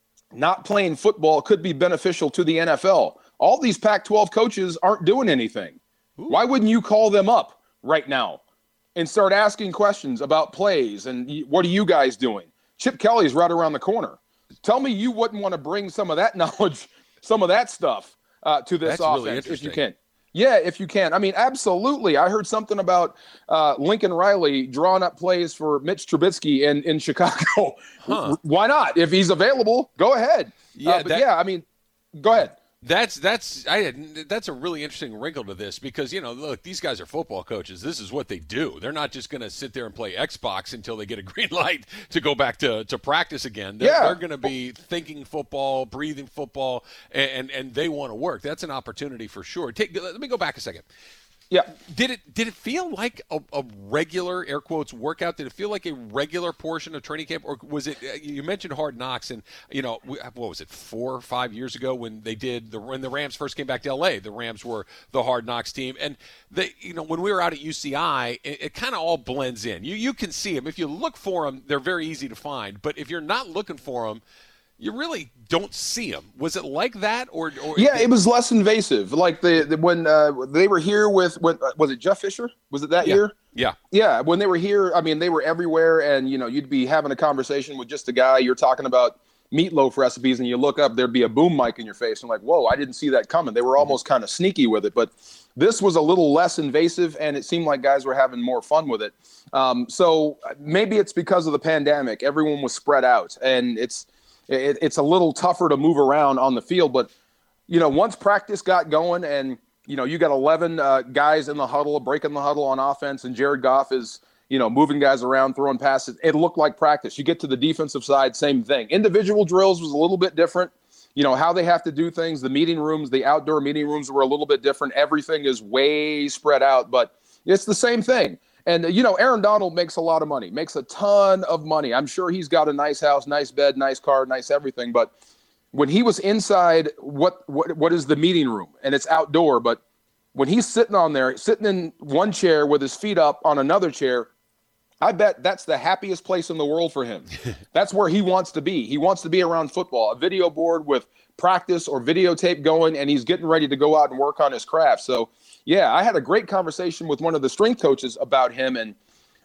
Speaker 1: not playing football could be beneficial to the N F L. All these Pac twelve coaches aren't doing anything. Ooh. Why wouldn't you call them up right now and start asking questions about plays and what are you guys doing? Chip Kelly's right around the corner. Tell me you wouldn't want to bring some of that knowledge, some of that stuff uh, to this
Speaker 2: That's
Speaker 1: offense
Speaker 2: really
Speaker 1: if you can. Yeah, if you can. I mean, absolutely. I heard something about uh, Lincoln Riley drawing up plays for Mitch Trubisky in, in Chicago. Huh. Why not? If he's available, go ahead. Yeah, uh, but that, yeah, I mean, go ahead.
Speaker 2: That's that's I that's a really interesting wrinkle to this because, you know, look, these guys are football coaches. This is what they do. They're not just going to sit there and play Xbox until they get a green light to go back to, to practice again. They're,
Speaker 1: yeah.
Speaker 2: they're going to be thinking football, breathing football, and, and, and they want to work. That's an opportunity for sure. Take, let me go back a second.
Speaker 1: Yeah.
Speaker 2: Did it did it feel like a, a regular, air quotes, workout? Did it feel like a regular portion of training camp? Or was it, you mentioned Hard Knocks, and, you know, what was it, four or five years ago when they did, the when the Rams first came back to L A, the Rams were the Hard Knocks team. And, they, you know, when we were out at U C I, it, it kind of all blends in. You, you can see them. If you look for them, they're very easy to find. But if you're not looking for them, you really don't see them. Was it like that, or, or
Speaker 1: yeah, they, it was less invasive. Like the, the when uh, they were here with when uh, was it Jeff Fisher? Was it that
Speaker 2: yeah,
Speaker 1: year?
Speaker 2: Yeah,
Speaker 1: yeah. When they were here, I mean, they were everywhere, and you know, you'd be having a conversation with just a guy. You're talking about meatloaf recipes, and you look up, there'd be a boom mic in your face, and like, whoa, I didn't see that coming. They were almost kind of sneaky with it, but this was a little less invasive, and it seemed like guys were having more fun with it. Um, so maybe it's because of the pandemic. Everyone was spread out, and it's. It, it's a little tougher to move around on the field, but, you know, once practice got going and, you know, you got eleven uh, guys in the huddle, breaking the huddle on offense, and Jared Goff is, you know, moving guys around, throwing passes. It looked like practice. You get to the defensive side, same thing. Individual drills was a little bit different. You know, how they have to do things, the meeting rooms, the outdoor meeting rooms were a little bit different. Everything is way spread out, but it's the same thing. And, you know, Aaron Donald makes a lot of money, makes a ton of money. I'm sure he's got a nice house, nice bed, nice car, nice everything. But when he was inside, what what what is the meeting room? And it's outdoor. But when he's sitting on there, sitting in one chair with his feet up on another chair, I bet that's the happiest place in the world for him. That's where he wants to be. He wants to be around football, a video board with practice or videotape going, and he's getting ready to go out and work on his craft. So, yeah, I had a great conversation with one of the strength coaches about him, and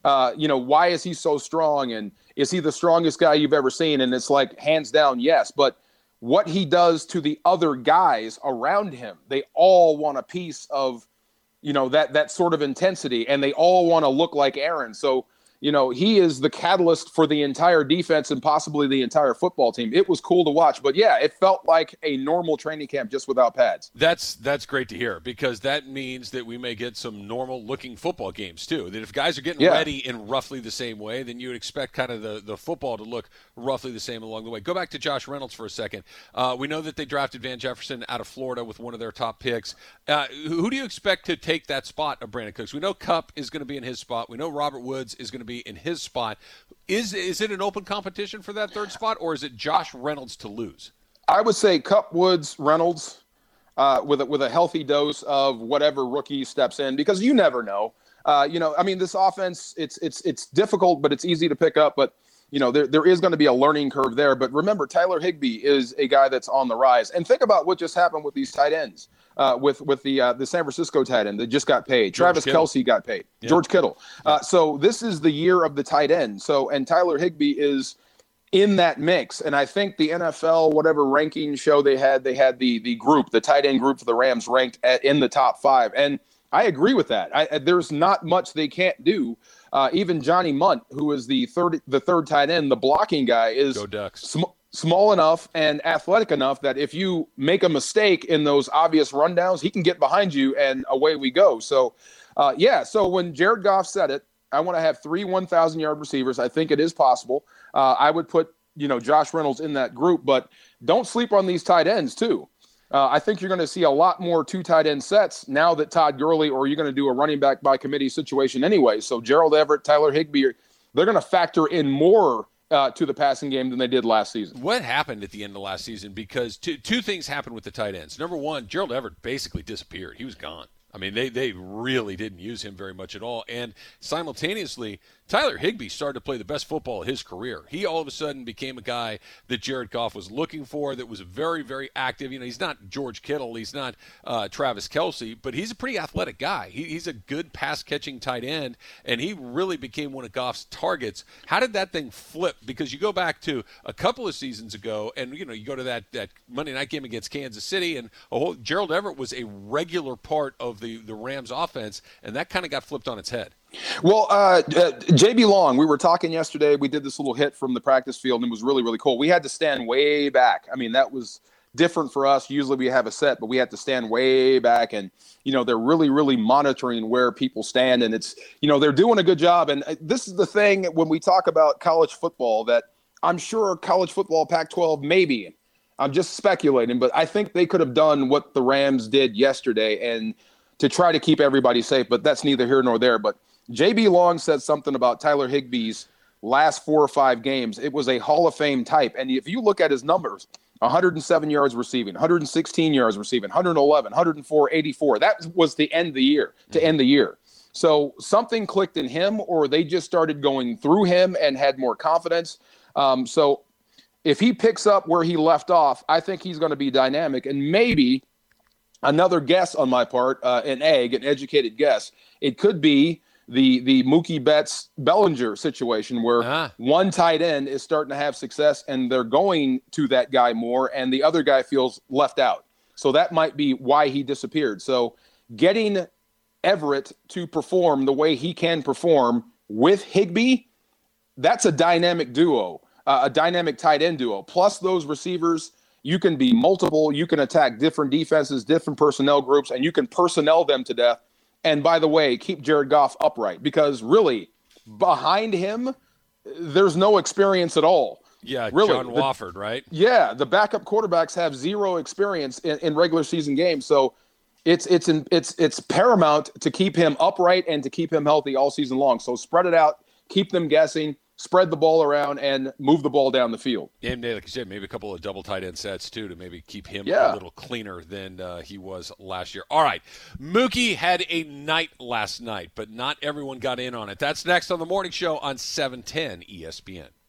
Speaker 1: uh, you know, why is he so strong? And is he the strongest guy you've ever seen? And it's like, hands down, yes. But what he does to the other guys around him, they all want a piece of, you know, that that sort of intensity, and they all want to look like Aaron. So, you know, he is the catalyst for the entire defense and possibly the entire football team. It was cool to watch, but yeah, it felt like a normal training camp just without pads.
Speaker 2: That's that's great to hear, because that means that we may get some normal-looking football games too. That if guys are getting
Speaker 1: yeah.
Speaker 2: ready in roughly the same way, then you would expect kind of the, the football to look roughly the same along the way. Go back to Josh Reynolds for a second. Uh, we know that they drafted Van Jefferson out of Florida with one of their top picks. Uh, who do you expect to take that spot of Brandon Cooks? We know Kupp is going to be in his spot. We know Robert Woods is going to be in his spot. Is is it an open competition for that third spot, or is it Josh Reynolds to lose?
Speaker 1: I would say Kupp, Woods, Reynolds, uh, with a, with a healthy dose of whatever rookie steps in, because you never know. Uh, you know, I mean, this offense, it's it's it's difficult, but it's easy to pick up. But you know, there there is going to be a learning curve there. But remember, Tyler Higbee is a guy that's on the rise. And think about what just happened with these tight ends. Uh, with with the uh, the San Francisco tight end that just got paid.
Speaker 2: George
Speaker 1: Travis
Speaker 2: Kittle.
Speaker 1: Kelce got paid.
Speaker 2: Yeah.
Speaker 1: George Kittle. Uh, so this is the year of the tight end. So and Tyler Higbee is in that mix. And I think the N F L, whatever ranking show they had, they had the the group, the tight end group for the Rams ranked at, in the top five. And I agree with that. I, there's not much they can't do. Uh, even Johnny Munt, who is the third the third tight end, the blocking guy, is
Speaker 2: Go Ducks.
Speaker 1: Sm- small enough and athletic enough that if you make a mistake in those obvious rundowns, he can get behind you and away we go. So, uh, yeah, so when Jared Goff said it, I want to have three one thousand-yard receivers. I think it is possible. Uh, I would put, you know, Josh Reynolds in that group, but don't sleep on these tight ends too. Uh, I think you're going to see a lot more two tight end sets now that Todd Gurley, or you're going to do a running back by committee situation anyway. So Gerald Everett, Tyler Higbee, they're going to factor in more Uh, to the passing game than they did last season.
Speaker 2: What happened at the end of last season? Because two, two things happened with the tight ends. Number one, Gerald Everett basically disappeared. He was gone. I mean, they, they really didn't use him very much at all. And simultaneously, Tyler Higbee started to play the best football of his career. He all of a sudden became a guy that Jared Goff was looking for, that was very, very active. You know, he's not George Kittle. He's not uh, Travis Kelce, but he's a pretty athletic guy. He, he's a good pass-catching tight end, and he really became one of Goff's targets. How did that thing flip? Because you go back to a couple of seasons ago, and, you know, you go to that, that Monday night game against Kansas City, and a whole, Gerald Everett was a regular part of the, the Rams offense, and that kind of got flipped on its head.
Speaker 1: Well, uh, uh, J B Long, we were talking yesterday. We did this little hit from the practice field, and it was really, really cool. We had to stand way back. I mean, that was different for us. Usually we have a set, but we had to stand way back, and, you know, they're really, really monitoring where people stand, and it's, you know, they're doing a good job. And this is the thing when we talk about college football that I'm sure college football, Pac twelve, maybe, I'm just speculating, but I think they could have done what the Rams did yesterday and to try to keep everybody safe, but that's neither here nor there. But J B Long said something about Tyler Higbee's last four or five games. It was a Hall of Fame type. And if you look at his numbers, one hundred seven yards receiving, one hundred sixteen yards receiving, one hundred eleven, one hundred four, eighty-four. That was the end of the year, to end the year. So something clicked in him, or they just started going through him and had more confidence. Um, so if he picks up where he left off, I think he's going to be dynamic. And maybe another guess on my part, uh, an egg, an educated guess, it could be the the Mookie Betts Bellinger situation where
Speaker 2: Ah.
Speaker 1: one tight end is starting to have success and they're going to that guy more and the other guy feels left out. So that might be why he disappeared. So getting Everett to perform the way he can perform with Higbee, that's a dynamic duo, uh, a dynamic tight end duo. Plus those receivers, you can be multiple. You can attack different defenses, different personnel groups, and you can personnel them to death. And by the way, keep Jared Goff upright because really behind him, there's no experience at all.
Speaker 2: Yeah,
Speaker 1: really,
Speaker 2: John
Speaker 1: the,
Speaker 2: Wofford, right?
Speaker 1: Yeah, the backup quarterbacks have zero experience in, in regular season games. So it's it's in, it's it's paramount to keep him upright and to keep him healthy all season long. So spread it out, keep them guessing, spread the ball around, and move the ball down the field.
Speaker 2: And like you said, maybe a couple of double tight end sets, too, to maybe keep him
Speaker 1: Yeah.
Speaker 2: a little cleaner than uh, he was last year. All right. Mookie had a night last night, but not everyone got in on it. That's next on The Morning Show on seven ten E S P N.